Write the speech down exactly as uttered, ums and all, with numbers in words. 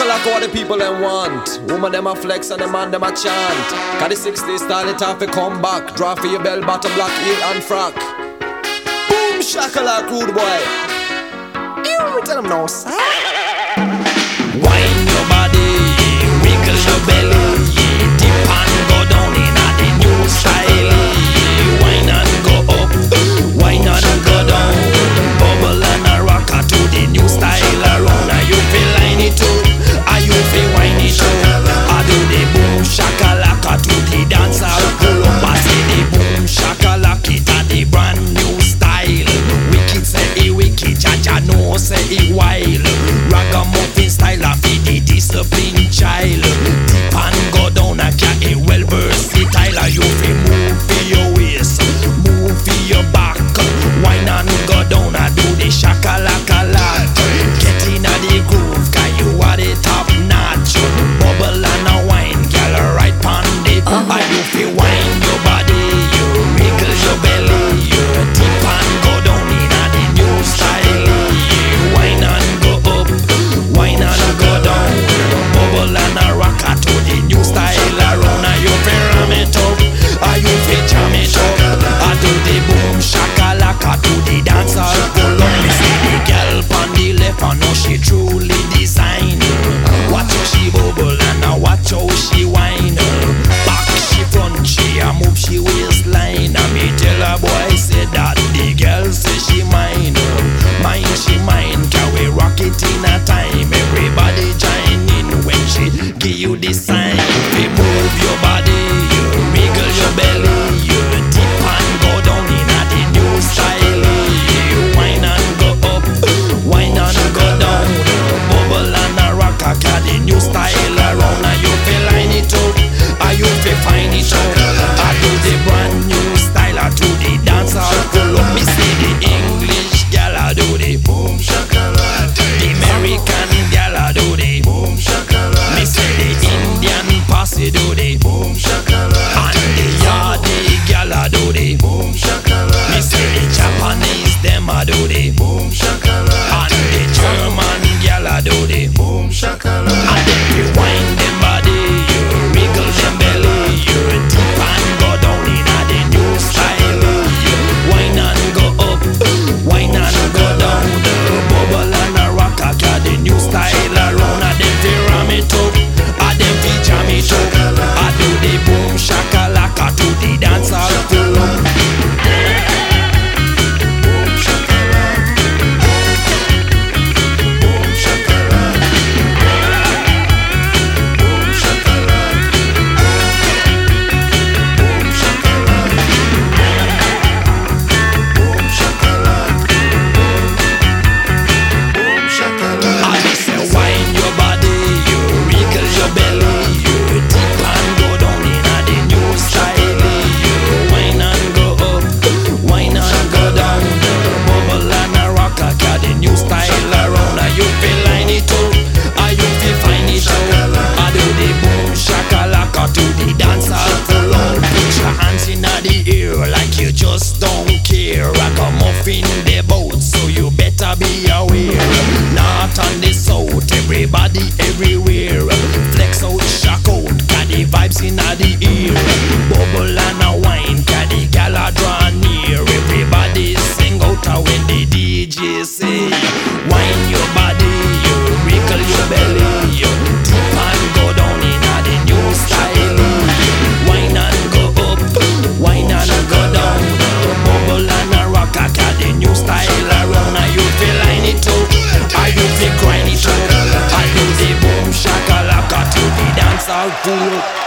shakalaka what the people them want. Woman them a flex and the man them a chant. Cause the sixties style it off to come back. Draw for your bell bottom black heel and frock. Boom shakalaka rude boy. Ew, tell them no sir. Wine your body, wiggle your belly, dip and go down in a the new style. Wine and go up, wine and go down, bubble and a rocker to the new style around. Are you feel line it up? Are you feel wine it up? I do the boom shakalaka to the dancer. Pull up and say the boom shakalaka it a the brand new style. Wicked say it wicked, Jaja no say it wild. Ragamuffin style of the discipline child. Dip and go down a cat a well versatile. You feel move for your waist, move for your back. Wine and go down and do the shakalaka lot. Get in a the groove, cause you are the top notch. Bubble and a wine, girl right pon the. uh-huh. And you feel wine your body, you wiggle your belly, you dip and go down in a the new style. You wine and go up, wine and go down, bubble and a rocker to the new style around. And you feel ram it up, and you feel jam it up. I do the boom shakalaka to the dancer. Pull up, me see the girl on the left, and know she truly design. Watch how she bubble and I watch how she whine. Back she front, she a move she waistline. And me tell her boy say that the girl say she mine. Mine she mine, can we rock it in a time? Everybody join in when she give you the sign. You move your body, you wiggle your belly, you dip and go down in a the new style. You whine and go up, whine and go down, bubble and a rock a the new style around. And you feel line it up, and you feel find it up. I do the brand new style, I do the dancer. Pull up, me see the English gal, I do the boom shakalaka. The American gal, I do the boom shakalaka. Me say the Indian posse do the boom shakalaka. And the Yardi gal, I do the boom shakalaka. Me say the Japanese them, I do the boom shakalaka. And the German gal, I do the boom shakalaka. And then you wind them body, you wiggle them belly, you dip and go down in a the new style. You wine and go up, wine and go down, the bubble and a rock a the new style around. And then fi ram it up, and then fi jam it up. I do the boom shakalaka to the dancer pull up. Just don't care. Ragamuffin the boat, so you better be aware. North and the south, everybody everywhere. Flex out, shock out, got the vibes in the ear. Bubble and a wine, got the gala draw near. Everybody sing out when the D J say, wine your body, you wiggle your belly, you dip and go down in the new style. Wine and go up, wine and go down, bubble and a rock a the new style around. And you feel line it up, and you feel grind it up. I do the boom shakalaka to the dancer pull up.